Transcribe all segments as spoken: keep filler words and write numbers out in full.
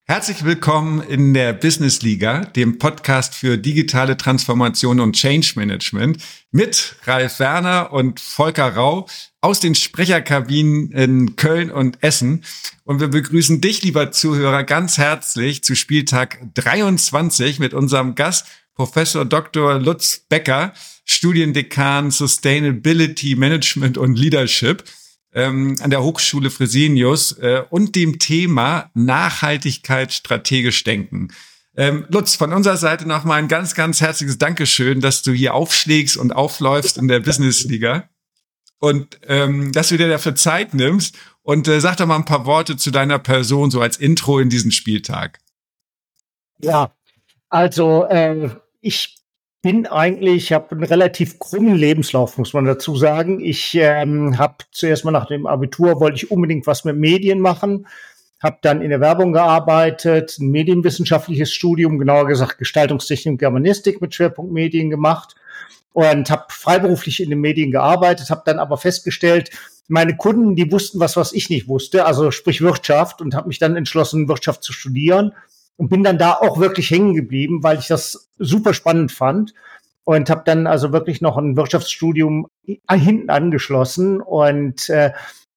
Herzlich willkommen in der Business Liga, dem Podcast für digitale Transformation und Change Management mit Ralf Werner und Volker Rau aus den Sprecherkabinen in Köln und Essen. Und wir begrüßen dich, lieber Zuhörer, ganz herzlich zu Spieltag dreiundzwanzig mit unserem Gast Professor Doktor Lutz Becker, Studiendekan Sustainability Management und Leadership ähm, an der Hochschule Fresenius äh, und dem Thema Nachhaltigkeit strategisch denken. Ähm, Lutz, von unserer Seite nochmal ein ganz, ganz herzliches Dankeschön, dass du hier aufschlägst und aufläufst in der Business Liga und ähm, dass du dir dafür Zeit nimmst. Und äh, sag doch mal ein paar Worte zu deiner Person, so als Intro in diesen Spieltag. Ja, also äh, ich bin eigentlich, ich habe einen relativ krummen Lebenslauf, muss man dazu sagen. Ich ähm, habe zuerst mal nach dem Abitur, wollte ich unbedingt was mit Medien machen, habe dann in der Werbung gearbeitet, ein medienwissenschaftliches Studium, genauer gesagt Gestaltungstechnik und Germanistik mit Schwerpunkt Medien gemacht und habe freiberuflich in den Medien gearbeitet, habe dann aber festgestellt, meine Kunden, die wussten was, was ich nicht wusste, also sprich Wirtschaft, und habe mich dann entschlossen, Wirtschaft zu studieren. Und bin dann da auch wirklich hängen geblieben, weil ich das super spannend fand und habe dann also wirklich noch ein Wirtschaftsstudium hinten angeschlossen und äh,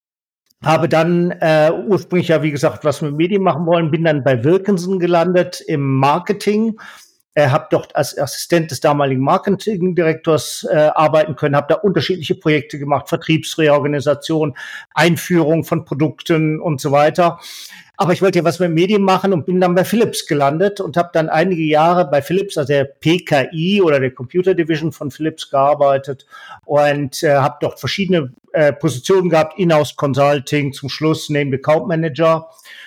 habe dann äh, ursprünglich ja, wie gesagt, was mit Medien machen wollen, bin dann bei Wilkinson gelandet im Marketing, äh, habe dort als Assistent des damaligen Marketingdirektors äh, arbeiten können, habe da unterschiedliche Projekte gemacht, Vertriebsreorganisation, Einführung von Produkten und so weiter. Aber ich wollte ja was mit Medien machen und bin dann bei Philips gelandet und habe dann einige Jahre bei Philips, also der P K I oder der Computer Division von Philips, gearbeitet und äh, habe dort verschiedene äh, Positionen gehabt, Inhouse Consulting, zum Schluss Named Account Manager,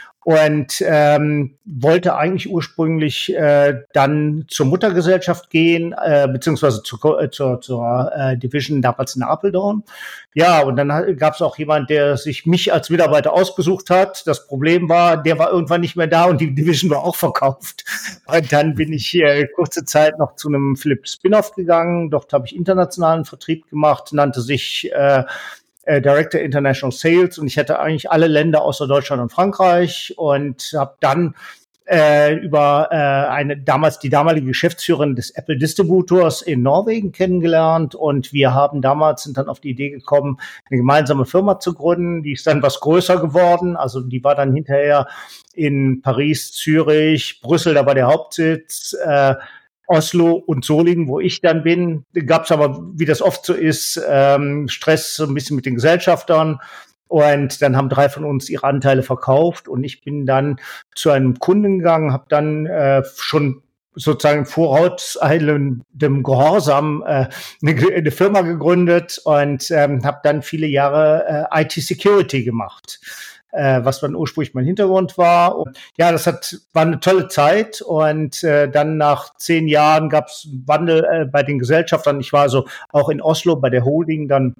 und ähm, wollte eigentlich ursprünglich äh, dann zur Muttergesellschaft gehen, äh, beziehungsweise zur, äh, zur, zur äh, Division damals in Apeldoorn. Ja, und dann gab es auch jemand, der sich mich als Mitarbeiter ausgesucht hat. Das Problem war, der war irgendwann nicht mehr da und die Division war auch verkauft. Und dann bin ich äh, kurze Zeit noch zu einem Philips Spin-off gegangen. Dort habe ich internationalen Vertrieb gemacht, nannte sich äh, Äh, Director International Sales, und ich hatte eigentlich alle Länder außer Deutschland und Frankreich und habe dann äh, über äh, eine damals die damalige Geschäftsführerin des Apple Distributors in Norwegen kennengelernt, und wir haben damals sind dann auf die Idee gekommen, eine gemeinsame Firma zu gründen. Die ist dann was größer geworden, also die war dann hinterher in Paris, Zürich, Brüssel, da war der Hauptsitz, äh, Oslo und Solingen, wo ich dann bin. Gab es aber, wie das oft so ist, ähm, Stress so ein bisschen mit den Gesellschaftern. Und dann haben drei von uns ihre Anteile verkauft. Und ich bin dann zu einem Kunden gegangen, habe dann äh, schon sozusagen im vorauseilendem Gehorsam äh, eine, eine Firma gegründet und ähm, habe dann viele Jahre äh, I T-Security gemacht, was dann ursprünglich mein Hintergrund war. Und ja, das hat war eine tolle Zeit, und äh, dann nach zehn Jahren gab es einen Wandel äh, bei den Gesellschaftern. Ich war also auch in Oslo bei der Holding dann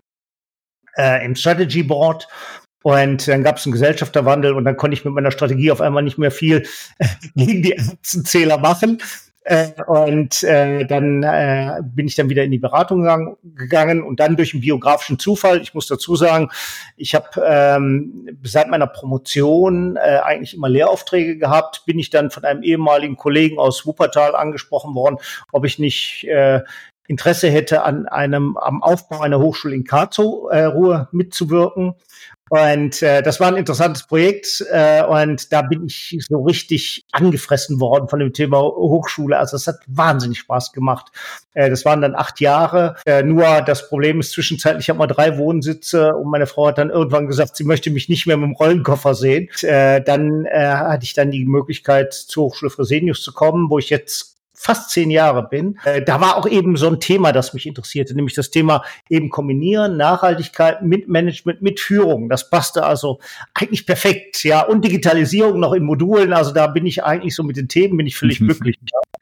äh, im Strategy Board, und dann gab es einen Gesellschafterwandel, und dann konnte ich mit meiner Strategie auf einmal nicht mehr viel äh, gegen die Aktenzähler machen. Äh, und äh, dann äh, bin ich dann wieder in die Beratung gegangen, gegangen und dann durch einen biografischen Zufall. Ich muss dazu sagen, ich habe ähm, seit meiner Promotion äh, eigentlich immer Lehraufträge gehabt. Bin ich dann von einem ehemaligen Kollegen aus Wuppertal angesprochen worden, ob ich nicht äh, Interesse hätte, an einem am Aufbau einer Hochschule in Karlsruhe äh, mitzuwirken. Und äh, das war ein interessantes Projekt, äh, und da bin ich so richtig angefressen worden von dem Thema Hochschule. Also es hat wahnsinnig Spaß gemacht. Äh, das waren dann acht Jahre. Äh, nur das Problem ist zwischenzeitlich, ich habe mal drei Wohnsitze, und meine Frau hat dann irgendwann gesagt, sie möchte mich nicht mehr mit dem Rollenkoffer sehen. Äh, dann äh, hatte ich dann die Möglichkeit, zur Hochschule Fresenius zu kommen, wo ich jetzt fast zehn Jahre bin. Äh, da war auch eben so ein Thema, das mich interessierte, nämlich das Thema eben kombinieren, Nachhaltigkeit mit Management, mit Führung. Das passte also eigentlich perfekt, ja, und Digitalisierung noch in Modulen. Also da bin ich eigentlich so mit den Themen, bin ich völlig glücklich.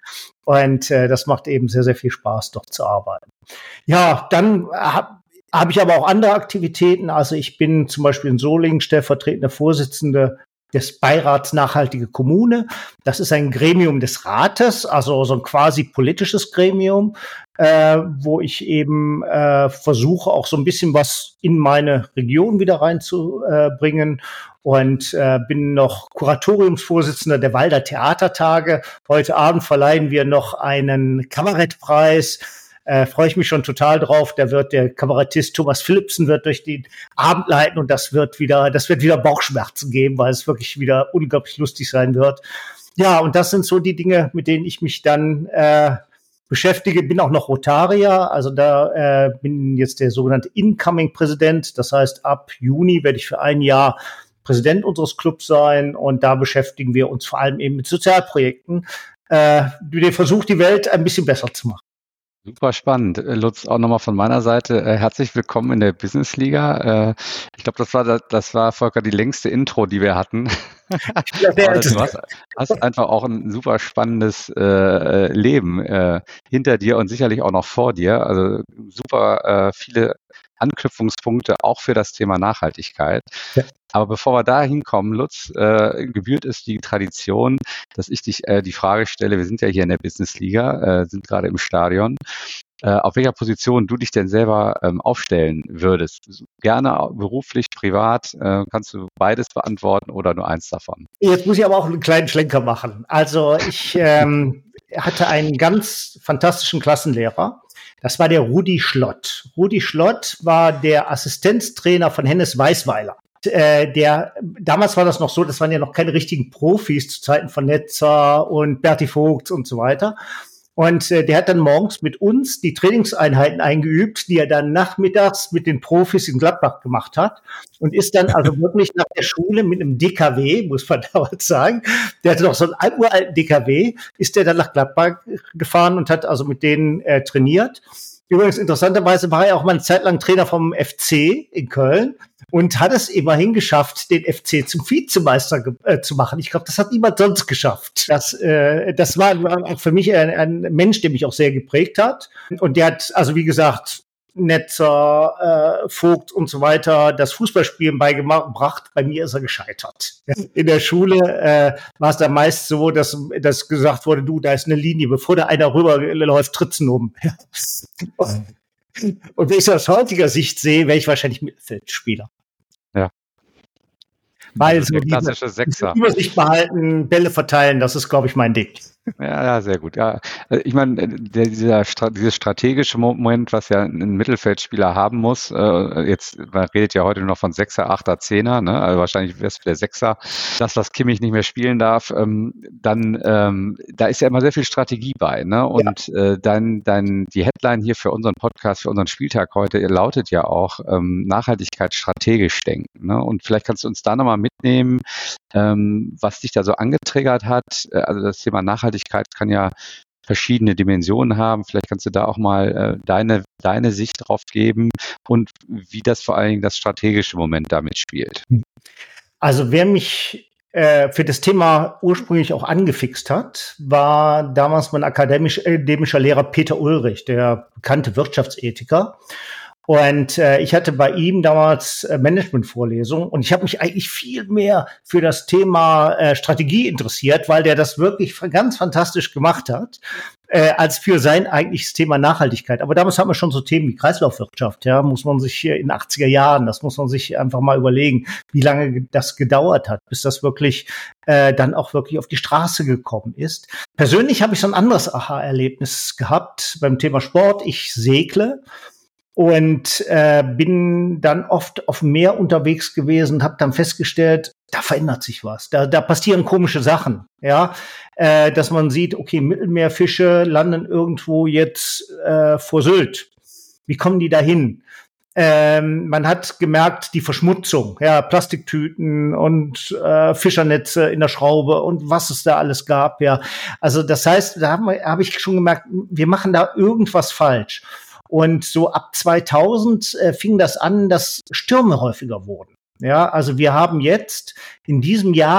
Und äh, das macht eben sehr, sehr viel Spaß, dort zu arbeiten. Ja, dann habe hab ich aber auch andere Aktivitäten. Also ich bin zum Beispiel in Solingen stellvertretender Vorsitzende des Beirats Nachhaltige Kommune. Das ist ein Gremium des Rates, also so ein quasi politisches Gremium, äh, wo ich eben äh, versuche, auch so ein bisschen was in meine Region wieder reinzubringen. Und äh, bin noch Kuratoriumsvorsitzender der Walder Theatertage. Heute Abend verleihen wir noch einen Kabarettpreis. Äh, freue ich mich schon total drauf. Da wird der Kabarettist Thomas Philipsen wird durch den Abend leiten und das wird wieder, das wird wieder Bauchschmerzen geben, weil es wirklich wieder unglaublich lustig sein wird. Ja, und das sind so die Dinge, mit denen ich mich dann äh, beschäftige. Bin auch noch Rotarier, also da äh, bin jetzt der sogenannte Incoming-Präsident. Das heißt, ab Juni werde ich für ein Jahr Präsident unseres Clubs sein und da beschäftigen wir uns vor allem eben mit Sozialprojekten, äh, der versucht, die Welt ein bisschen besser zu machen. Super spannend. Lutz, auch nochmal von meiner Seite äh, herzlich willkommen in der Business Liga. Äh, ich glaube, das war das war Volker die längste Intro, die wir hatten. Ja, du hast, hast einfach auch ein super spannendes äh, Leben äh, hinter dir und sicherlich auch noch vor dir. Also super äh, viele Anknüpfungspunkte auch für das Thema Nachhaltigkeit. Ja. Aber bevor wir da hinkommen, Lutz, äh, gebührt es die Tradition, dass ich dich äh, die Frage stelle, wir sind ja hier in der Business Liga, äh, sind gerade im Stadion, äh, auf welcher Position du dich denn selber ähm, aufstellen würdest. Gerne beruflich, privat, äh, kannst du beides beantworten oder nur eins davon? Jetzt muss ich aber auch einen kleinen Schlenker machen. Also ich ähm, hatte einen ganz fantastischen Klassenlehrer. Das war der Rudi Schlott. Rudi Schlott war der Assistenztrainer von Hennes Weisweiler. Äh, der, damals war das noch so, das waren ja noch keine richtigen Profis zu Zeiten von Netzer und Berti Vogts und so weiter. Und äh, der hat dann morgens mit uns die Trainingseinheiten eingeübt, die er dann nachmittags mit den Profis in Gladbach gemacht hat und ist dann also wirklich nach der Schule mit einem D K W, muss man damals sagen, der hatte noch so einen uralten D K W, ist der dann nach Gladbach gefahren und hat also mit denen äh, trainiert. Übrigens, interessanterweise war er auch mal eine Zeit lang Trainer vom F C in Köln und hat es immerhin geschafft, den F C zum Vizemeister äh, zu machen. Ich glaube, das hat niemand sonst geschafft. Das, äh, das war, war für mich ein, ein Mensch, der mich auch sehr geprägt hat. Und der hat, also wie gesagt, Netzer, äh, Vogt und so weiter, das Fußballspielen beigebracht. Bei mir ist er gescheitert. In der Schule äh, war es dann meist so, dass, dass gesagt wurde, du, da ist eine Linie, bevor da einer rüberläuft, tritt's ihn um. Und wenn ich das aus heutiger Sicht sehe, wäre ich wahrscheinlich Mittelfeldspieler. Ja. Weil also so der klassische diese, Sechser. diese Übersicht behalten, Bälle verteilen, das ist, glaube ich, mein Ding. Ja, ja, sehr gut. Ja, ich meine, der, dieser dieses strategische Moment, was ja ein Mittelfeldspieler haben muss, äh, jetzt man redet ja heute nur noch von Sechser, Achter, Zehner, ne? Also wahrscheinlich wäre es der Sechser, das, was Kimmich nicht mehr spielen darf, ähm, dann ähm, da ist ja immer sehr viel Strategie bei, ne? Und ja. äh, dann dann die Headline hier für unseren Podcast, für unseren Spieltag heute lautet ja auch ähm, Nachhaltigkeit strategisch denken, ne? Und vielleicht kannst du uns da nochmal mitnehmen, ähm, was dich da so angetriggert hat. Also das Thema Nachhaltigkeit kann ja verschiedene Dimensionen haben. Vielleicht kannst du da auch mal äh, deine, deine Sicht drauf geben und wie das vor allen Dingen das strategische Moment damit spielt. Also wer mich äh, für das Thema ursprünglich auch angefixt hat, war damals mein akademisch, akademischer Lehrer Peter Ulrich, der bekannte Wirtschaftsethiker. Und äh, ich hatte bei ihm damals äh, Management-Vorlesungen und ich habe mich eigentlich viel mehr für das Thema äh, Strategie interessiert, weil der das wirklich ganz fantastisch gemacht hat, äh, als für sein eigentliches Thema Nachhaltigkeit. Aber damals haben wir schon so Themen wie Kreislaufwirtschaft, ja, muss man sich hier in den achtziger Jahren, das muss man sich einfach mal überlegen, wie lange das gedauert hat, bis das wirklich äh, dann auch wirklich auf die Straße gekommen ist. Persönlich habe ich so ein anderes Aha-Erlebnis gehabt beim Thema Sport. Ich segle. Und äh, bin dann oft auf dem Meer unterwegs gewesen und habe dann festgestellt, da verändert sich was, da, da passieren komische Sachen, ja, äh, dass man sieht, okay, Mittelmeerfische landen irgendwo jetzt äh, vor Sylt. Wie kommen die da hin? Ähm, man hat gemerkt, die Verschmutzung, ja, Plastiktüten und äh, Fischernetze in der Schraube und was es da alles gab, ja. Also das heißt, da habe hab ich schon gemerkt, wir machen da irgendwas falsch. Und so ab zweitausend äh, fing das an, dass Stürme häufiger wurden. Ja, also wir haben jetzt in diesem Jahr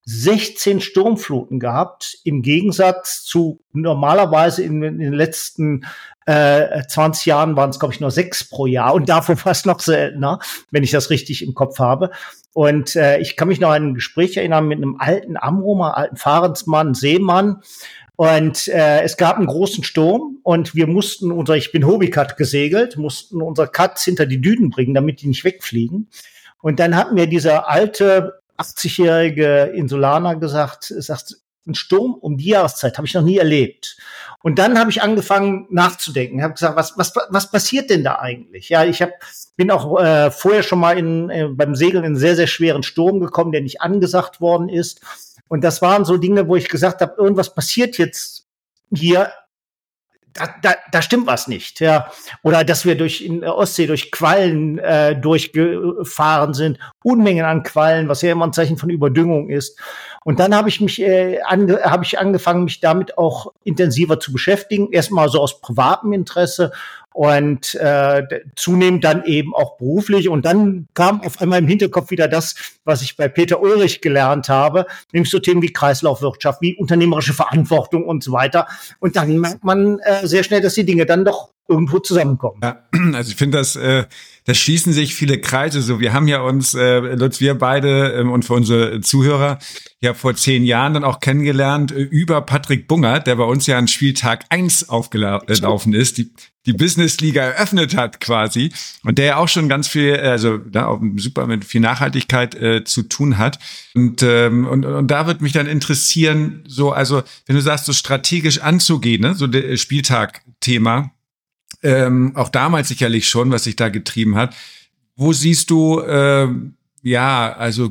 sechzehn Sturmfluten gehabt, im Gegensatz zu normalerweise in, in den letzten äh, zwanzig Jahren waren es, glaube ich, nur sechs pro Jahr und davon fast noch seltener, wenn ich das richtig im Kopf habe. Und äh, ich kann mich noch an ein Gespräch erinnern mit einem alten Amrumer, alten Fahrensmann, Seemann. Und äh, es gab einen großen Sturm und wir mussten unser, ich bin Hobbycut gesegelt, mussten unser Cuts hinter die Dünen bringen, damit die nicht wegfliegen. Und dann hat mir dieser alte achtzig-jährige Insulaner gesagt, sagt, ein Sturm um die Jahreszeit habe ich noch nie erlebt. Und dann habe ich angefangen nachzudenken, habe gesagt, was was was passiert denn da eigentlich? Ja, ich hab, bin auch äh, vorher schon mal in, äh, beim Segeln in einen sehr sehr schweren Sturm gekommen, der nicht angesagt worden ist. Und das waren so Dinge, wo ich gesagt habe, irgendwas passiert jetzt hier. Da, da, da stimmt was nicht, ja. Oder dass wir durch in der Ostsee durch Quallen äh, durchgefahren sind, Unmengen an Quallen, was ja immer ein Zeichen von Überdüngung ist. Und dann habe ich mich äh, ange, habe ich angefangen, mich damit auch intensiver zu beschäftigen. Erstmal so aus privatem Interesse und äh, zunehmend dann eben auch beruflich. Und dann kam auf einmal im Hinterkopf wieder das, was ich bei Peter Ulrich gelernt habe, nämlich so Themen wie Kreislaufwirtschaft, wie unternehmerische Verantwortung und so weiter. Und dann merkt man äh, sehr schnell, dass die Dinge dann doch irgendwo zusammenkommen. Ja, also ich finde, das, äh, da schließen sich viele Kreise. So, wir haben ja uns, äh, Lutz, wir beide ähm, und für unsere Zuhörer ja vor zehn Jahren dann auch kennengelernt äh, über Patrick Bungert, der bei uns ja an Spieltag eins aufgelaufen ist, die die Business-Liga eröffnet hat quasi und der ja auch schon ganz viel, also da auch super mit viel Nachhaltigkeit äh, zu tun hat. Und, ähm, und und da wird mich dann interessieren, so also wenn du sagst, so strategisch anzugehen, ne, so der Spieltag-Thema, ähm, auch damals sicherlich schon, was sich da getrieben hat. Wo siehst du äh, ja also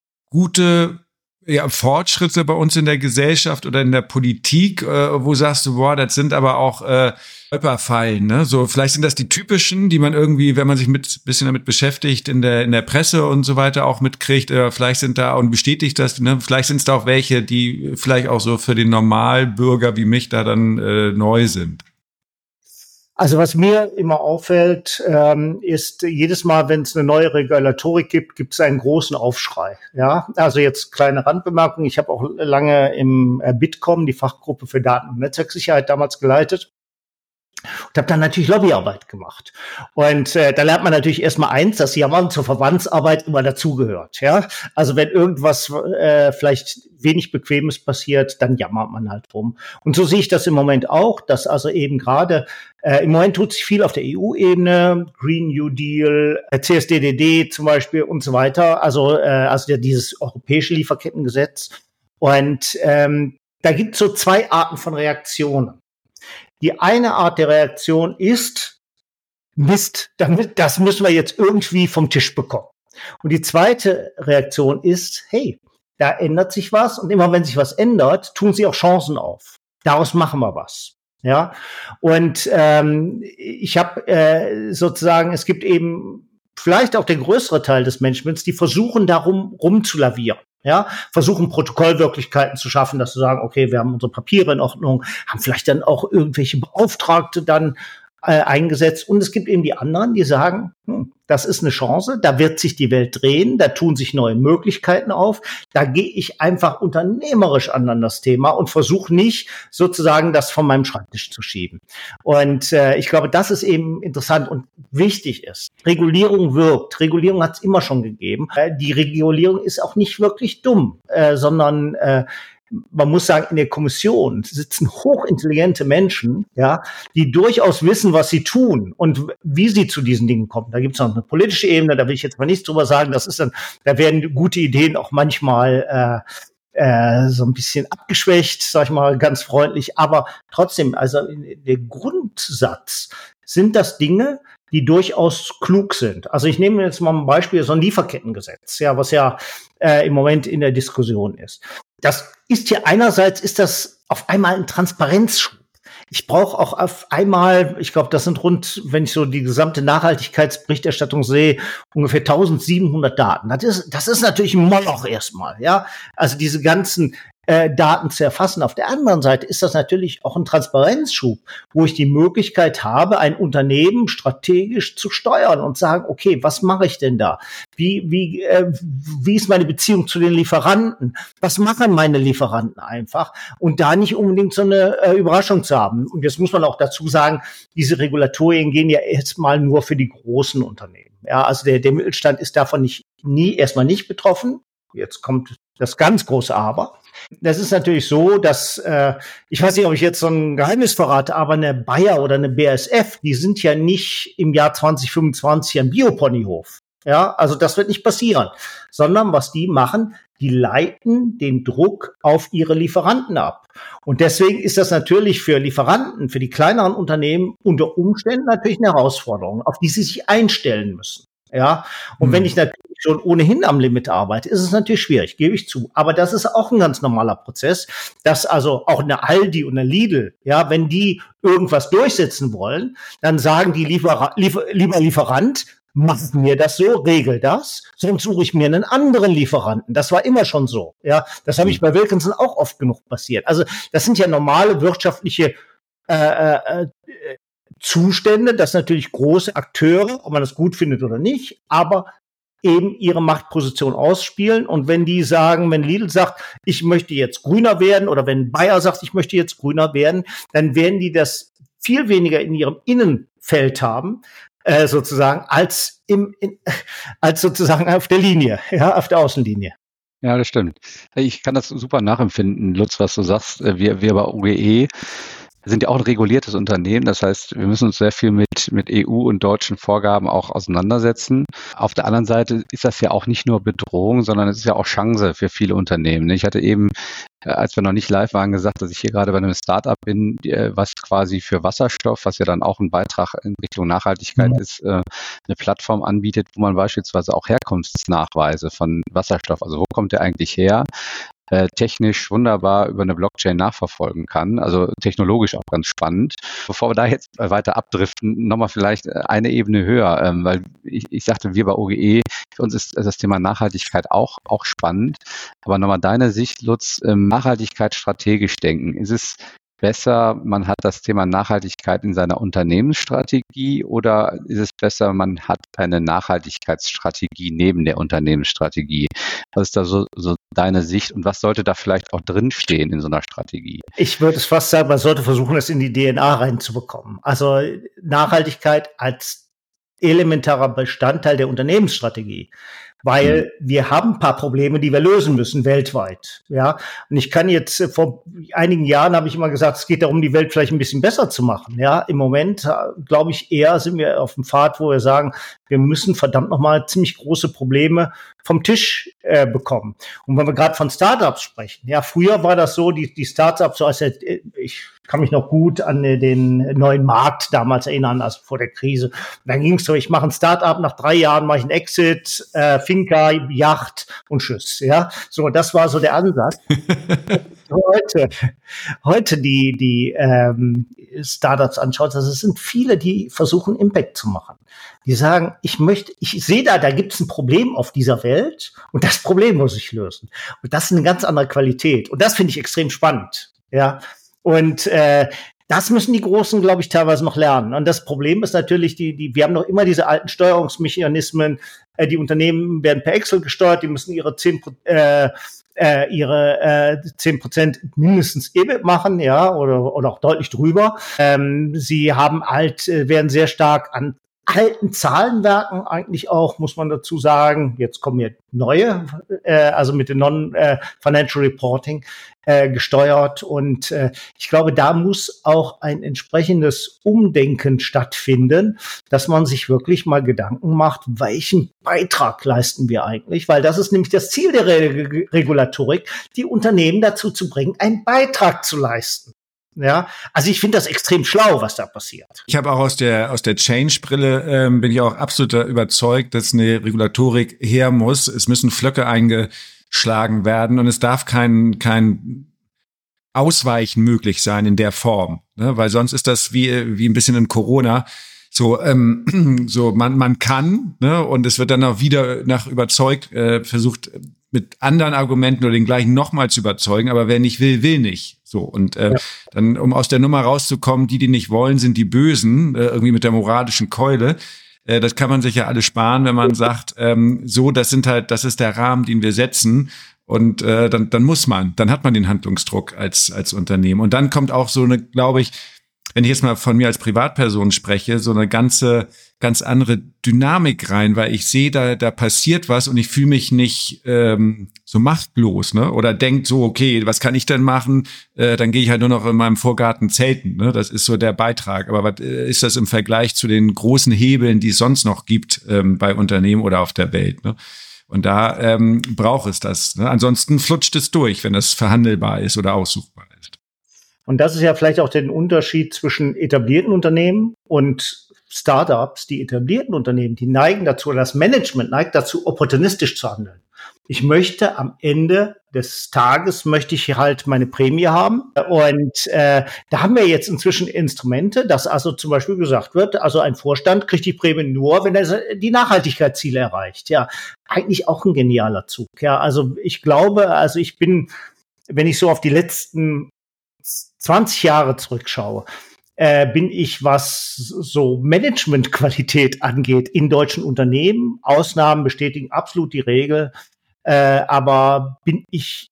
gute ja, Fortschritte bei uns in der Gesellschaft oder in der Politik, äh, wo sagst du, boah, das sind aber auch äh, Stolperfallen, ne? So, vielleicht sind das die typischen, die man irgendwie, wenn man sich mit bisschen damit beschäftigt, in der in der Presse und so weiter auch mitkriegt. Äh, vielleicht sind da und bestätigt das, ne? Vielleicht sind es da auch welche, die vielleicht auch so für den Normalbürger wie mich da dann äh, neu sind. Also was mir immer auffällt, ähm, ist jedes Mal, wenn es eine neue Regulatorik gibt, gibt es einen großen Aufschrei. Ja, also jetzt kleine Randbemerkung. Ich habe auch lange im äh, Bitkom, die Fachgruppe für Daten- und Netzwerksicherheit, damals geleitet. Und habe dann natürlich Lobbyarbeit gemacht. Und äh, da lernt man natürlich erstmal eins, dass Jammern zur Verbandsarbeit immer dazugehört. Ja, also wenn irgendwas äh, vielleicht wenig Bequemes passiert, dann jammert man halt rum. Und so sehe ich das im Moment auch, dass also eben gerade äh, im Moment tut sich viel auf der E U-Ebene, Green New Deal, äh, C S D D D zum Beispiel und so weiter. Also äh, also ja, dieses europäische Lieferkettengesetz. Und ähm, da gibt es so zwei Arten von Reaktionen. Die eine Art der Reaktion ist, Mist, damit, das müssen wir jetzt irgendwie vom Tisch bekommen. Und die zweite Reaktion ist, hey, da ändert sich was und immer wenn sich was ändert, tun sie auch Chancen auf. Daraus machen wir was. Ja, und ähm, ich habe äh, sozusagen, es gibt eben vielleicht auch der größere Teil des Managements, die versuchen darum rumzulavieren. Ja, versuchen Protokollwirklichkeiten zu schaffen, dass sie sagen, okay, wir haben unsere Papiere in Ordnung, haben vielleicht dann auch irgendwelche Beauftragte dann äh, eingesetzt. Und es gibt eben die anderen, die sagen, hm, das ist eine Chance, da wird sich die Welt drehen, da tun sich neue Möglichkeiten auf, da gehe ich einfach unternehmerisch an an das Thema und versuche nicht sozusagen das von meinem Schreibtisch zu schieben. Und äh, ich glaube, das ist eben interessant und wichtig ist. Regulierung wirkt. Regulierung hat es immer schon gegeben. Äh, die Regulierung ist auch nicht wirklich dumm, äh, sondern äh, man muss sagen, in der Kommission sitzen hochintelligente Menschen, ja, die durchaus wissen, was sie tun und wie sie zu diesen Dingen kommen. Da gibt es noch eine politische Ebene, da will ich jetzt mal nichts drüber sagen. Das ist dann, da werden gute Ideen auch manchmal äh, äh, so ein bisschen abgeschwächt, sag ich mal ganz freundlich. Aber trotzdem, also der Grundsatz sind das Dinge, die durchaus klug sind. Also ich nehme jetzt mal ein Beispiel, so ein Lieferkettengesetz, ja, was ja äh, im Moment in der Diskussion ist. Das ist hier einerseits, ist das auf einmal ein Transparenzschub. Ich brauche auch auf einmal, ich glaube, das sind rund, wenn ich so die gesamte Nachhaltigkeitsberichterstattung sehe, ungefähr eintausendsiebenhundert Daten. Das ist, das ist natürlich ein Moloch erstmal, ja. Also diese ganzen äh, Daten zu erfassen. Auf der anderen Seite ist das natürlich auch ein Transparenzschub, wo ich die Möglichkeit habe, ein Unternehmen strategisch zu steuern und sagen, okay, was mache ich denn da? Wie, wie, äh, wie ist meine Beziehung zu den Lieferanten? Was machen meine Lieferanten einfach? Und da nicht unbedingt so eine äh, Überraschung zu haben. Und jetzt muss man auch dazu sagen, diese Regulatorien gehen ja erstmal nur für die großen Unternehmen. Ja, also der, der Mittelstand ist davon nicht, nie, erstmal nicht betroffen. Jetzt kommt das ganz große Aber. Das ist natürlich so, dass, äh, ich weiß nicht, ob ich jetzt so ein Geheimnis verrate, aber eine Bayer oder eine B A S F, die sind ja nicht im Jahr zwanzig fünfundzwanzig ein Bioponyhof. Ja, also das wird nicht passieren, sondern was die machen, die leiten den Druck auf ihre Lieferanten ab. Und deswegen ist das natürlich für Lieferanten, für die kleineren Unternehmen unter Umständen natürlich eine Herausforderung, auf die sie sich einstellen müssen. Ja, und hm. wenn ich natürlich schon ohnehin am Limit arbeite, ist es natürlich schwierig, gebe ich zu. Aber das ist auch ein ganz normaler Prozess, dass also auch eine Aldi und eine Lidl, ja, wenn die irgendwas durchsetzen wollen, dann sagen die Liefer- Liefer- lieber Lieferant, mach mir das so, regel das, sonst suche ich mir einen anderen Lieferanten. Das war immer schon so. Ja, das habe ich bei Wilkinson auch oft genug passiert. Also das sind ja normale wirtschaftliche äh, äh, Zustände, dass natürlich große Akteure, ob man das gut findet oder nicht, aber eben ihre Machtposition ausspielen. Und wenn die sagen, wenn Lidl sagt, ich möchte jetzt grüner werden, oder wenn Bayer sagt, ich möchte jetzt grüner werden, dann werden die das viel weniger in ihrem Innenfeld haben, äh, sozusagen, als im, in, als sozusagen auf der Linie, ja, auf der Außenlinie. Ja, das stimmt. Ich kann das super nachempfinden, Lutz, was du sagst. Wir, wir bei O G E sind ja auch ein reguliertes Unternehmen. Das heißt, wir müssen uns sehr viel mit, mit E U und deutschen Vorgaben auch auseinandersetzen. Auf der anderen Seite ist das ja auch nicht nur Bedrohung, sondern es ist ja auch Chance für viele Unternehmen. Ich hatte eben, als wir noch nicht live waren, gesagt, dass ich hier gerade bei einem Startup bin, was quasi für Wasserstoff, was ja dann auch ein Beitrag in Richtung Nachhaltigkeit mhm. ist, eine Plattform anbietet, wo man beispielsweise auch Herkunftsnachweise von Wasserstoff, also wo kommt der eigentlich her, technisch wunderbar über eine Blockchain nachverfolgen kann. Also technologisch auch ganz spannend. Bevor wir da jetzt weiter abdriften, nochmal vielleicht eine Ebene höher, weil ich, ich sagte, wir bei O G E, für uns ist das Thema Nachhaltigkeit auch, auch spannend. Aber nochmal deine Sicht, Lutz, Nachhaltigkeit strategisch denken. Ist es besser, man hat das Thema Nachhaltigkeit in seiner Unternehmensstrategie, oder ist es besser, man hat eine Nachhaltigkeitsstrategie neben der Unternehmensstrategie? Was ist da so, so deine Sicht, und was sollte da vielleicht auch drinstehen in so einer Strategie? Ich würde es fast sagen, man sollte versuchen, das in die D N A reinzubekommen. Also Nachhaltigkeit als elementarer Bestandteil der Unternehmensstrategie. Weil mhm. wir haben ein paar Probleme, die wir lösen müssen weltweit. Ja, und ich kann jetzt, vor einigen Jahren habe ich immer gesagt, es geht darum, die Welt vielleicht ein bisschen besser zu machen. Ja, im Moment, glaube ich, eher sind wir auf dem Pfad, wo wir sagen, wir müssen verdammt nochmal ziemlich große Probleme vom Tisch äh, bekommen. Und wenn wir gerade von Startups sprechen, ja, früher war das so, die, die Startups, so als der, ich kann mich noch gut an den neuen Markt damals erinnern, also vor der Krise. Und dann ging es so, ich mache ein Startup, nach drei Jahren mache ich einen Exit, äh, Finca, Yacht und Tschüss. Ja, so, das war so der Ansatz. heute, heute die, die ähm, Startups anschaut, also es sind viele, die versuchen, Impact zu machen. Die sagen, ich möchte, ich sehe da, da gibt es ein Problem auf dieser Welt und das Problem muss ich lösen. Und das ist eine ganz andere Qualität. Und das finde ich extrem spannend. Ja, und äh, das müssen die Großen, glaube ich, teilweise noch lernen. Und das Problem ist natürlich, die, die, wir haben noch immer diese alten Steuerungsmechanismen. Äh, die Unternehmen werden per Excel gesteuert, die müssen ihre zehn äh, äh, ihre äh, zehn Prozent mindestens E B I T machen, ja, oder, oder auch deutlich drüber. Ähm, sie haben halt, äh, werden sehr stark an alten Zahlenwerken eigentlich auch, muss man dazu sagen. Jetzt kommen hier neue, äh, also mit dem Non-Financial Reporting äh, gesteuert. Und äh, ich glaube, da muss auch ein entsprechendes Umdenken stattfinden, dass man sich wirklich mal Gedanken macht, welchen Beitrag leisten wir eigentlich? Weil das ist nämlich das Ziel der Re- Regulatorik, die Unternehmen dazu zu bringen, einen Beitrag zu leisten. Ja, also ich finde das extrem schlau, was da passiert. Ich habe auch aus der aus der Change-Brille ähm, bin ich auch absolut überzeugt, dass eine Regulatorik her muss. Es müssen Flöcke eingeschlagen werden und es darf kein kein Ausweichen möglich sein in der Form, ne? Weil sonst ist das wie wie ein bisschen in Corona. So, ähm, so man man kann, ne, und es wird dann auch wieder nach überzeugt äh, versucht, mit anderen Argumenten oder den gleichen nochmal zu überzeugen, aber wer nicht will, will nicht. So, und äh, ja. dann, um aus der Nummer rauszukommen, die, die nicht wollen, sind die Bösen, äh, irgendwie mit der moralischen Keule. Äh, das kann man sich ja alles sparen, wenn man sagt, ähm, so, das sind halt, das ist der Rahmen, den wir setzen. Und äh, dann, dann muss man, dann hat man den Handlungsdruck als als Unternehmen. Und dann kommt auch so eine, glaube ich, wenn ich jetzt mal von mir als Privatperson spreche, so eine ganze, ganz andere Dynamik rein, weil ich sehe, da da passiert was und ich fühle mich nicht ähm, so machtlos, ne? Oder denkt so, okay, was kann ich denn machen? Äh, dann gehe ich halt nur noch in meinem Vorgarten zelten, ne? Das ist so der Beitrag. Aber was äh, ist das im Vergleich zu den großen Hebeln, die es sonst noch gibt ähm, bei Unternehmen oder auf der Welt, ne? Und da ähm, braucht es das, ne? Ansonsten flutscht es durch, wenn das verhandelbar ist oder aussuchbar ist. Und das ist ja vielleicht auch der Unterschied zwischen etablierten Unternehmen und Startups. Die etablierten Unternehmen, die neigen dazu, oder das Management neigt dazu, opportunistisch zu handeln. Ich möchte am Ende des Tages, möchte ich halt meine Prämie haben. Und äh, da haben wir jetzt inzwischen Instrumente, dass also zum Beispiel gesagt wird, also ein Vorstand kriegt die Prämie nur, wenn er die Nachhaltigkeitsziele erreicht. Ja, eigentlich auch ein genialer Zug. Ja, also ich glaube, also ich bin, wenn ich so auf die letzten zwanzig Jahre zurückschaue, äh, bin ich, was so Managementqualität angeht, in deutschen Unternehmen, Ausnahmen bestätigen absolut die Regel, äh, aber bin ich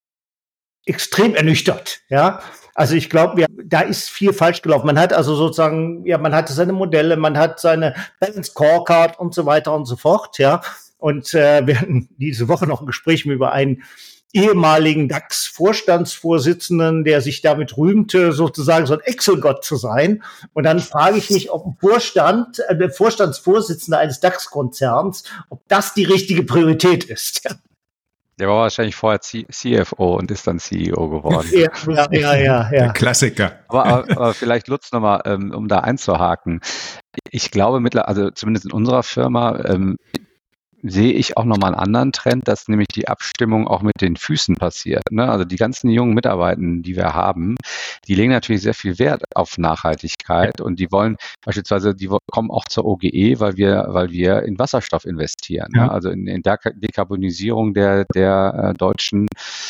extrem ernüchtert, ja. Also ich glaube, da ist viel falsch gelaufen. Man hat also sozusagen, ja, man hatte seine Modelle, man hat seine Balance Scorecard und so weiter und so fort, ja. Und äh, wir hatten diese Woche noch ein Gespräch über einen ehemaligen DAX-Vorstandsvorsitzenden, der sich damit rühmte, sozusagen so ein Excel-Gott zu sein. Und dann frage ich mich, ob ein Vorstand, äh, der Vorstandsvorsitzende eines DAX-Konzerns, ob das die richtige Priorität ist. Der war wahrscheinlich vorher C F O und ist dann C E O geworden. Ja, ja, ja, ja. ja. Der Klassiker. Aber, aber, aber vielleicht Lutz nochmal, ähm, um da einzuhaken. Ich glaube, mittlerweile, also zumindest in unserer Firma, ähm, sehe ich auch nochmal einen anderen Trend, dass nämlich die Abstimmung auch mit den Füßen passiert. Ne? Also die ganzen jungen Mitarbeitenden, die wir haben, die legen natürlich sehr viel Wert auf Nachhaltigkeit und die wollen beispielsweise, die kommen auch zur O G E, weil wir, weil wir in Wasserstoff investieren. Ja. Ne? Also in, in der Dekarbonisierung der, der äh, deutschen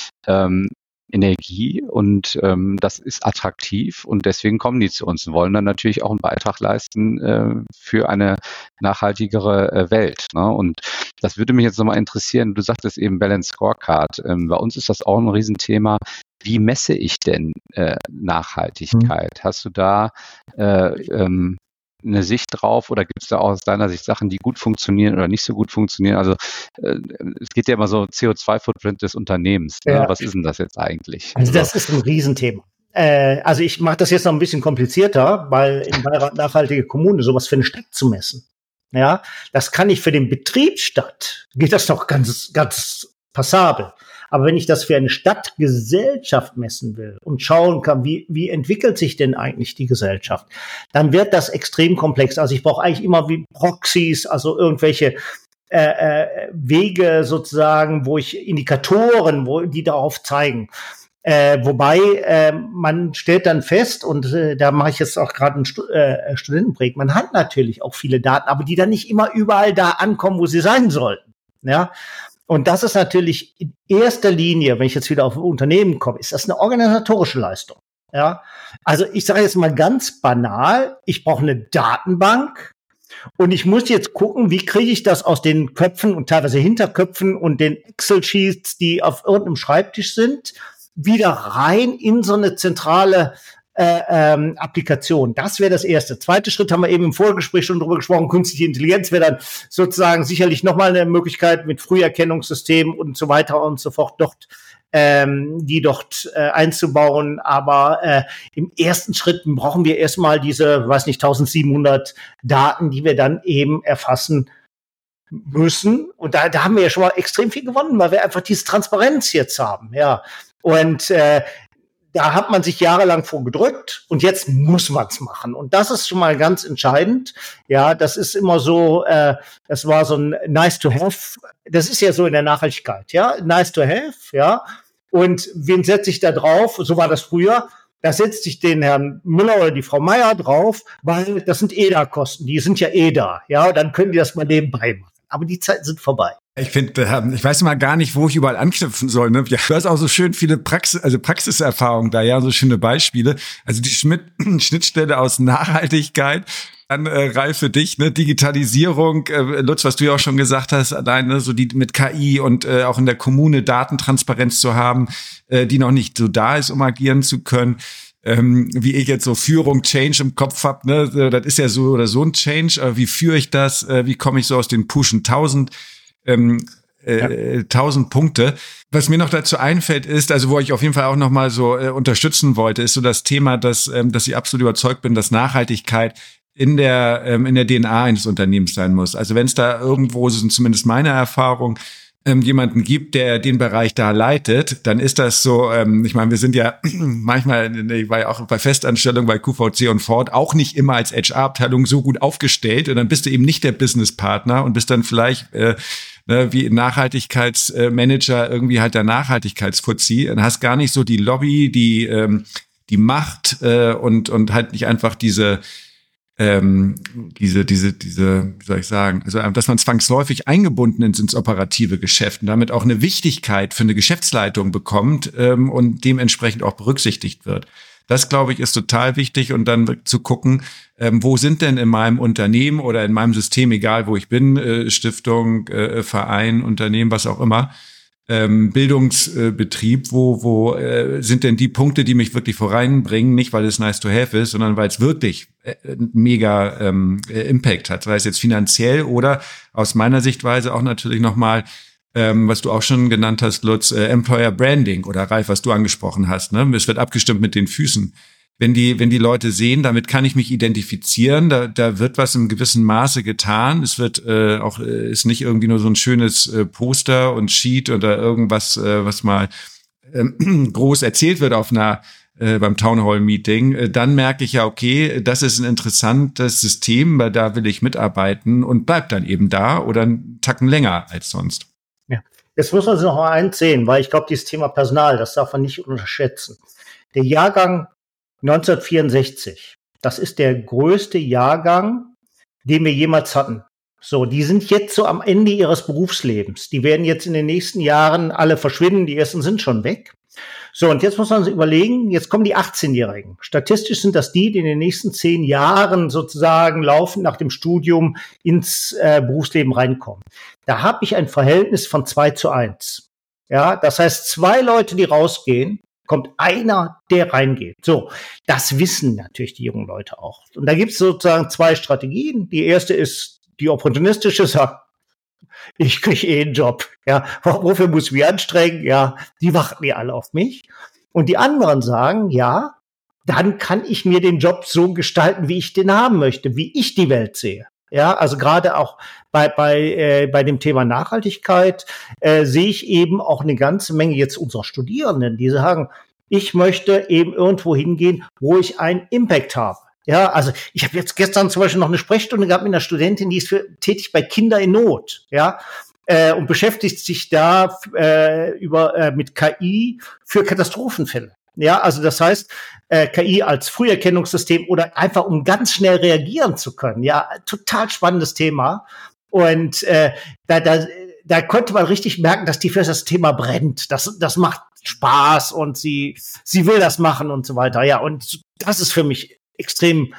ähm, Energie und ähm, das ist attraktiv und deswegen kommen die zu uns und wollen dann natürlich auch einen Beitrag leisten äh, für eine nachhaltigere äh, Welt. Ne? Und das würde mich jetzt nochmal interessieren. Du sagtest eben Balance Scorecard. Ähm, bei uns ist das auch ein Riesenthema. Wie messe ich denn äh, Nachhaltigkeit? Mhm. Hast du da äh, ähm, eine Sicht drauf oder gibt es da auch aus deiner Sicht Sachen, die gut funktionieren oder nicht so gut funktionieren? Also äh, es geht ja immer so C O zwei Footprint des Unternehmens. Ne? Ja. Was ist denn das jetzt eigentlich? Also das ist ein Riesenthema. Äh, also ich mache das jetzt noch ein bisschen komplizierter, weil im Beirat Nachhaltige Kommune sowas für eine Stadt zu messen. Ja, das kann ich für den Betriebsstadt, geht das doch ganz, ganz passabel. Aber wenn ich das für eine Stadtgesellschaft messen will und schauen kann, wie, wie entwickelt sich denn eigentlich die Gesellschaft, dann wird das extrem komplex. Also ich brauche eigentlich immer wie Proxys, also irgendwelche äh, äh, Wege sozusagen, wo ich Indikatoren, wo die darauf zeigen. Äh, wobei äh, man stellt dann fest, und äh, da mache ich jetzt auch gerade ein Stu- äh, Studentenprojekt, man hat natürlich auch viele Daten, aber die dann nicht immer überall da ankommen, wo sie sein sollten. Ja. Und das ist natürlich in erster Linie, wenn ich jetzt wieder auf Unternehmen komme, ist das eine organisatorische Leistung. Ja, also ich sage jetzt mal ganz banal, ich brauche eine Datenbank und ich muss jetzt gucken, wie kriege ich das aus den Köpfen und teilweise Hinterköpfen und den Excel-Sheets, die auf irgendeinem Schreibtisch sind, wieder rein in so eine zentrale Äh, ähm, Applikation. Das wäre das erste. Zweite Schritt haben wir eben im Vorgespräch schon drüber gesprochen. Künstliche Intelligenz wäre dann sozusagen sicherlich nochmal eine Möglichkeit mit Früherkennungssystemen und so weiter und so fort dort, ähm, die dort äh, einzubauen. Aber äh, im ersten Schritt brauchen wir erstmal diese, weiß nicht, eintausendsiebenhundert Daten, die wir dann eben erfassen müssen. Und da, da haben wir ja schon mal extrem viel gewonnen, weil wir einfach diese Transparenz jetzt haben. Ja. Und äh, da hat man sich jahrelang vorgedrückt und jetzt muss man es machen. Und das ist schon mal ganz entscheidend. Ja, das ist immer so, äh, das war so ein nice to have. Das ist ja so in der Nachhaltigkeit, ja, nice to have, ja. Und wen setze ich da drauf? So war das früher. Da setzt sich den Herrn Müller oder die Frau Meier drauf, weil das sind E D A-Kosten. Die sind ja eh da, ja. Und dann können die das mal nebenbei machen. Aber die Zeiten sind vorbei. Ich finde, ich weiß mal gar nicht, wo ich überall anknüpfen soll. Ne? Du hast auch so schön viele Praxis, also Praxiserfahrungen da, ja, so schöne Beispiele. Also die Schmidt, Schnittstelle aus Nachhaltigkeit, dann äh, Ralf für dich, ne, Digitalisierung, äh, Lutz, was du ja auch schon gesagt hast, alleine so die mit K I und äh, auch in der Kommune Datentransparenz zu haben, äh, die noch nicht so da ist, um agieren zu können. Ähm, wie ich jetzt so Führung, Change im Kopf hab, ne, das ist ja so oder so ein Change. Aber wie führe ich das? Äh, wie komme ich so aus den Pushen tausend? Ähm, äh, tausend ja. Punkte. Was mir noch dazu einfällt ist, also wo ich auf jeden Fall auch noch mal so äh, unterstützen wollte, ist so das Thema, dass ähm, dass ich absolut überzeugt bin, dass Nachhaltigkeit in der ähm, in der D N A eines Unternehmens sein muss. Also wenn es da irgendwo, sind zumindest meine Erfahrung, ähm, jemanden gibt, der den Bereich da leitet, dann ist das so, ähm, ich meine, wir sind ja manchmal, ich war ja auch bei Festanstellung bei Q V C und Ford auch nicht immer als H R-Abteilung so gut aufgestellt und dann bist du eben nicht der Businesspartner und bist dann vielleicht äh, ne, wie Nachhaltigkeitsmanager irgendwie halt der Nachhaltigkeitsfuzzi und hast gar nicht so die Lobby, die ähm, die Macht äh, und und halt nicht einfach diese Ähm, diese, diese, diese, wie soll ich sagen, also, dass man zwangsläufig eingebunden ist ins operative Geschäft und damit auch eine Wichtigkeit für eine Geschäftsleitung bekommt ähm, und dementsprechend auch berücksichtigt wird. Das, glaube ich, ist total wichtig und dann zu gucken, ähm, wo sind denn in meinem Unternehmen oder in meinem System, egal wo ich bin, äh, Stiftung, äh, Verein, Unternehmen, was auch immer, Ähm, Bildungsbetrieb, wo wo äh, sind denn die Punkte, die mich wirklich voranbringen, nicht weil es nice to have ist, sondern weil es wirklich äh, mega ähm, Impact hat, sei es jetzt finanziell oder aus meiner Sichtweise auch natürlich nochmal, ähm, was du auch schon genannt hast, Lutz, äh, Employer Branding oder Ralf, was du angesprochen hast, ne? Es wird abgestimmt mit den Füßen. Wenn die, wenn die Leute sehen, damit kann ich mich identifizieren, da, da wird was im gewissen Maße getan. Es wird äh, auch, äh, ist nicht irgendwie nur so ein schönes äh, Poster und Sheet oder irgendwas, äh, was mal äh, groß erzählt wird auf einer, äh, beim Town Hall Meeting. Äh, dann merke ich ja, okay, das ist ein interessantes System, weil da will ich mitarbeiten und bleib dann eben da oder einen Tacken länger als sonst. Ja, jetzt muss man sich noch mal eins sehen, weil ich glaube, dieses Thema Personal, das darf man nicht unterschätzen. Der Jahrgang neunzehnhundertvierundsechzig. Das ist der größte Jahrgang, den wir jemals hatten. So, die sind jetzt so am Ende ihres Berufslebens. Die werden jetzt in den nächsten Jahren alle verschwinden. Die ersten sind schon weg. So, und jetzt muss man sich überlegen, jetzt kommen die achtzehnjährigen. Statistisch sind das die, die in den nächsten zehn Jahren sozusagen laufend nach dem Studium ins äh, Berufsleben reinkommen. Da habe ich ein Verhältnis von zwei zu eins. Ja, das heißt, zwei Leute, die rausgehen, kommt einer, der reingeht. So, das wissen natürlich die jungen Leute auch. Und da gibt es sozusagen zwei Strategien. Die erste ist die opportunistische, sagt, ich kriege eh einen Job. Ja, wofür muss ich mich anstrengen? Ja, die warten ja alle auf mich. Und die anderen sagen, ja, dann kann ich mir den Job so gestalten, wie ich den haben möchte, wie ich die Welt sehe. Ja, also gerade auch bei bei äh, bei dem Thema Nachhaltigkeit äh, sehe ich eben auch eine ganze Menge jetzt unserer Studierenden, die sagen, ich möchte eben irgendwo hingehen, wo ich einen Impact habe. Ja, also ich habe jetzt gestern zum Beispiel noch eine Sprechstunde gehabt mit einer Studentin, die ist für, tätig bei Kinder in Not, ja, äh, und beschäftigt sich da äh, über äh, mit K I für Katastrophenfälle. Ja, also das heißt, äh, K I als Früherkennungssystem oder einfach um ganz schnell reagieren zu können. Ja, total spannendes Thema. Und äh, da, da, da konnte man richtig merken, dass die für das Thema brennt. Das, das macht Spaß und sie, sie will das machen und so weiter. Ja, und das ist für mich extrem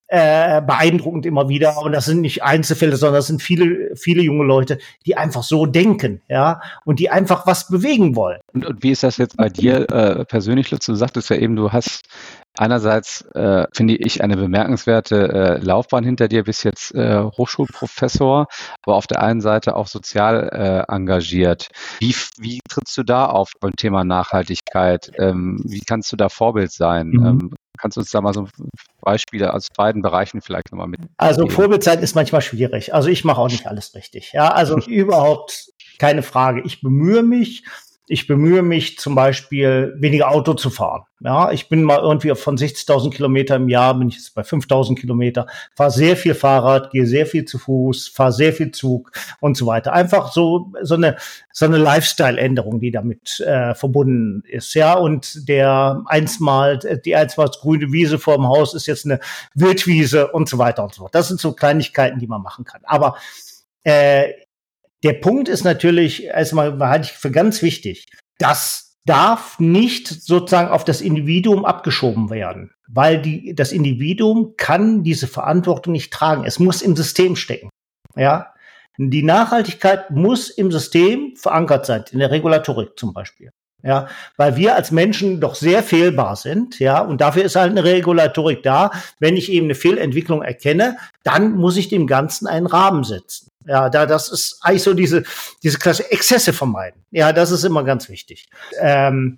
äh, beeindruckend immer wieder. Und das sind nicht Einzelfälle, sondern das sind viele, viele junge Leute, die einfach so denken, ja, und die einfach was bewegen wollen. Und, und wie ist das jetzt bei dir äh, persönlich, Lutz? Du sagtest ja eben, du hast einerseits, äh, finde ich, eine bemerkenswerte äh, Laufbahn hinter dir, bist jetzt äh, Hochschulprofessor, aber auf der einen Seite auch sozial äh, engagiert. Wie, wie trittst du da auf beim Thema Nachhaltigkeit? Ähm, wie kannst du da Vorbild sein? Mhm. Ähm, kannst du uns da mal so Beispiele aus beiden Bereichen vielleicht nochmal mit? Also Vorbild sein ist manchmal schwierig. Also ich mache auch nicht alles richtig. Ja, also überhaupt keine Frage. Ich bemühe mich. Ich bemühe mich zum Beispiel, weniger Auto zu fahren. Ja, ich bin mal irgendwie von sechzigtausend Kilometer im Jahr, bin ich jetzt bei fünftausend Kilometer, fahre sehr viel Fahrrad, gehe sehr viel zu Fuß, fahre sehr viel Zug und so weiter. Einfach so, so eine, so eine Lifestyle-Änderung, die damit äh, verbunden ist. Ja, und der einstmal, die einstmals grüne Wiese vor dem Haus ist jetzt eine Wildwiese und so weiter und so fort. Das sind so Kleinigkeiten, die man machen kann. Aber, äh, Der Punkt ist natürlich, erstmal halte ich für ganz wichtig, das darf nicht sozusagen auf das Individuum abgeschoben werden, weil die, das Individuum kann diese Verantwortung nicht tragen. Es muss im System stecken. Ja, die Nachhaltigkeit muss im System verankert sein, in der Regulatorik zum Beispiel. Ja, weil wir als Menschen doch sehr fehlbar sind, ja, und dafür ist halt eine Regulatorik da. Wenn ich eben eine Fehlentwicklung erkenne, dann muss ich dem Ganzen einen Rahmen setzen. Ja, da, das ist eigentlich so diese, diese Klasse Exzesse vermeiden. Ja, das ist immer ganz wichtig. Ähm,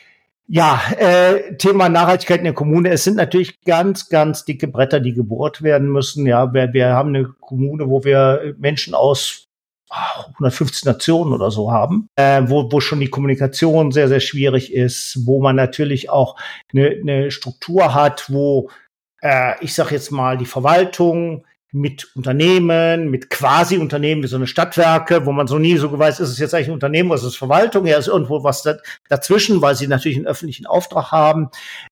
ja, äh, Thema Nachhaltigkeit in der Kommune. Es sind natürlich ganz, ganz dicke Bretter, die gebohrt werden müssen. Ja, wir, wir haben eine Kommune, wo wir Menschen aus hundertfünfzig Nationen oder so haben, äh, wo, wo schon die Kommunikation sehr, sehr schwierig ist, wo man natürlich auch eine, eine Struktur hat, wo, äh, ich sag jetzt mal, die Verwaltung mit Unternehmen, mit Quasi-Unternehmen wie so eine Stadtwerke, wo man so nie so weiß, ist es jetzt eigentlich ein Unternehmen oder ist es Verwaltung? Ja, ist irgendwo was da, dazwischen, weil sie natürlich einen öffentlichen Auftrag haben,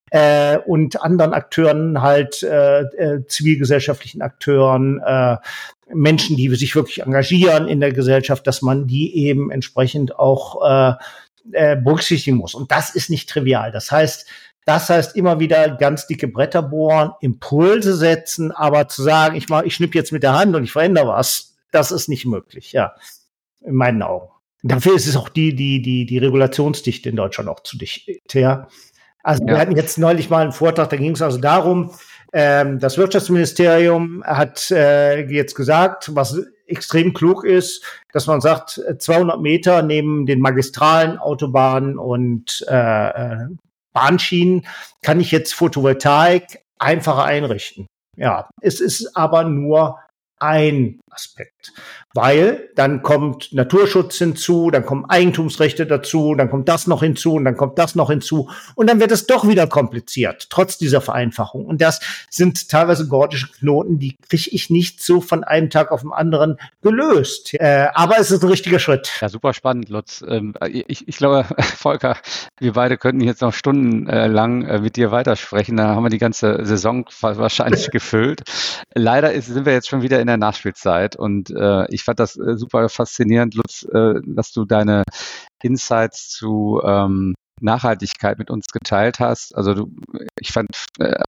äh, und anderen Akteuren halt, äh, äh, zivilgesellschaftlichen Akteuren, äh, Menschen, die sich wirklich engagieren in der Gesellschaft, dass man die eben entsprechend auch äh, äh, berücksichtigen muss. Und das ist nicht trivial. Das heißt, das heißt immer wieder ganz dicke Bretter bohren, Impulse setzen, aber zu sagen, ich mach, ich schnipp jetzt mit der Hand und ich verändere was, das ist nicht möglich, ja, in meinen Augen. Dafür ist es auch die die die die Regulationsdichte in Deutschland auch zu dicht, ja. Also ja. Wir hatten jetzt neulich mal einen Vortrag, da ging es also darum, ähm, das Wirtschaftsministerium hat äh, jetzt gesagt, was extrem klug ist, dass man sagt, zweihundert Meter neben den Magistralen, Autobahnen und äh, Bahnschienen kann ich jetzt Photovoltaik einfacher einrichten. Ja, es ist aber nur ein Aspekt, weil dann kommt Naturschutz hinzu, dann kommen Eigentumsrechte dazu, dann kommt das noch hinzu und dann kommt das noch hinzu und dann wird es doch wieder kompliziert, trotz dieser Vereinfachung. Und das sind teilweise gordische Knoten, die kriege ich nicht so von einem Tag auf den anderen gelöst. Äh, aber es ist ein richtiger Schritt. Ja, super spannend, Lutz. Ähm, ich, ich glaube, Volker, wir beide könnten jetzt noch stundenlang äh, mit dir weitersprechen. Da haben wir die ganze Saison wahrscheinlich gefüllt. Leider ist, sind wir jetzt schon wieder in der Nachspielzeit und äh, ich fand das äh, super faszinierend, Lutz, äh, dass du deine Insights zu ähm, Nachhaltigkeit mit uns geteilt hast. Also du, ich fand, äh,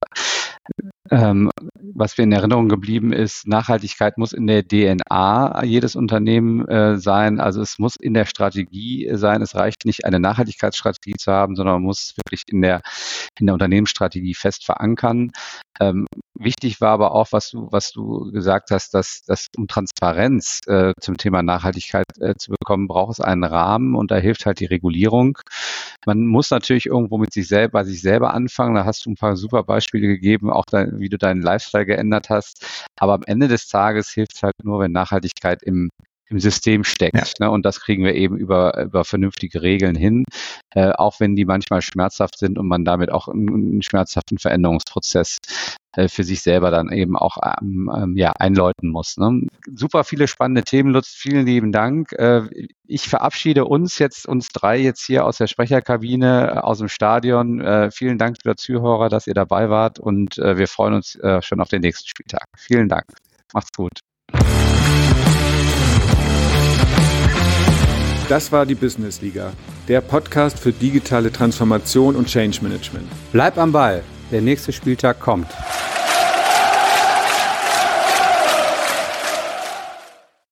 ähm, was mir in Erinnerung geblieben ist, Nachhaltigkeit muss in der D N A jedes Unternehmen äh, sein. Also es muss in der Strategie sein. Es reicht nicht, eine Nachhaltigkeitsstrategie zu haben, sondern man muss wirklich in der in der Unternehmensstrategie fest verankern. Ähm, wichtig war aber auch, was du was du gesagt hast, dass, dass um Transparenz äh, zum Thema Nachhaltigkeit äh, zu bekommen, braucht es einen Rahmen und da hilft halt die Regulierung. Man muss natürlich irgendwo mit sich selber, bei sich selber anfangen. Da hast du ein paar super Beispiele gegeben, auch dein, wie du deinen Lifestyle geändert hast. Aber am Ende des Tages hilft es halt nur, wenn Nachhaltigkeit im im System steckt. Ja. Ne? Und das kriegen wir eben über, über vernünftige Regeln hin, äh, auch wenn die manchmal schmerzhaft sind und man damit auch einen, einen schmerzhaften Veränderungsprozess äh, für sich selber dann eben auch ähm, ähm, ja, einläuten muss. Ne? Super viele spannende Themen, Lutz, vielen lieben Dank. Äh, ich verabschiede uns jetzt, uns drei jetzt hier aus der Sprecherkabine, äh, aus dem Stadion. Äh, vielen Dank, lieber Zuhörer, dass ihr dabei wart und äh, wir freuen uns äh, schon auf den nächsten Spieltag. Vielen Dank. Macht's gut. Das war die Business Liga, der Podcast für digitale Transformation und Change Management. Bleib am Ball, der nächste Spieltag kommt.